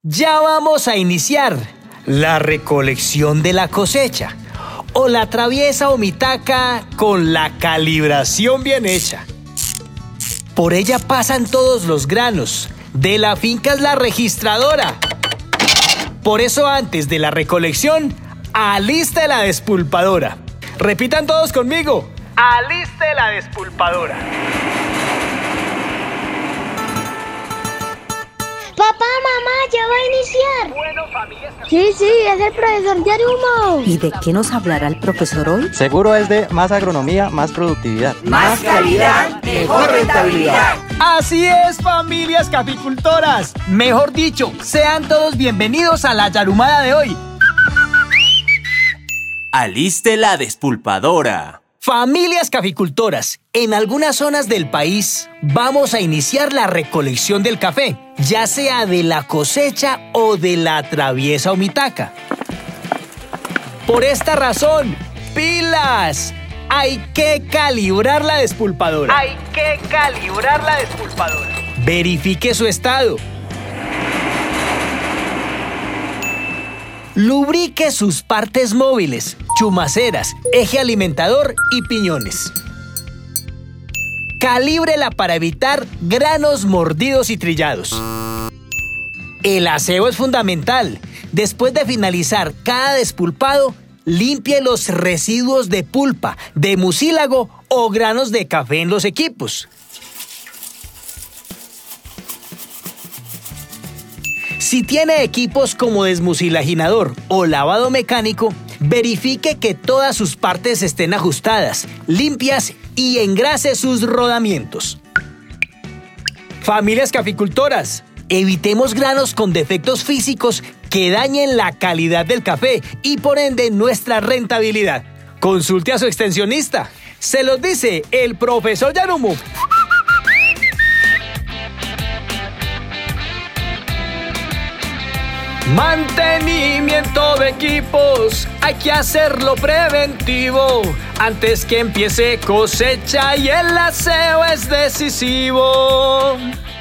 Ya vamos a iniciar la recolección de la cosecha o la traviesa humitaca con la calibración bien hecha. Por ella pasan todos los granos. De la finca es la registradora. Por eso antes de la recolección, aliste la despulpadora. Repitan todos conmigo. Aliste la despulpadora. Papá, mamá, ya va a iniciar. Bueno, familias. Sí, es el profesor Yarumo. ¿Y de qué nos hablará el profesor hoy? Seguro es de más agronomía, más productividad. Más calidad, mejor rentabilidad. Así es, familias caficultoras. Mejor dicho, sean todos bienvenidos a la Yarumada de hoy. Aliste la despulpadora. Familias caficultoras, en algunas zonas del país vamos a iniciar la recolección del café, ya sea de la cosecha o de la traviesa humitaca. Por esta razón, ¡pilas! Hay que calibrar la despulpadora. Verifique su estado. Lubrique sus partes móviles, chumaceras, eje alimentador y piñones. Calíbrela para evitar granos mordidos y trillados. El aseo es fundamental. Después de finalizar cada despulpado, limpie los residuos de pulpa, de mucílago o granos de café en los equipos. Si tiene equipos como desmucilaginador o lavado mecánico, verifique que todas sus partes estén ajustadas, limpias y engrase sus rodamientos. Familias caficultoras, evitemos granos con defectos físicos que dañen la calidad del café y por ende nuestra rentabilidad. Consulte a su extensionista. Se los dice el profesor Yarumo. Mantenimiento de equipos, hay que hacerlo preventivo antes que empiece cosecha y el aseo es decisivo.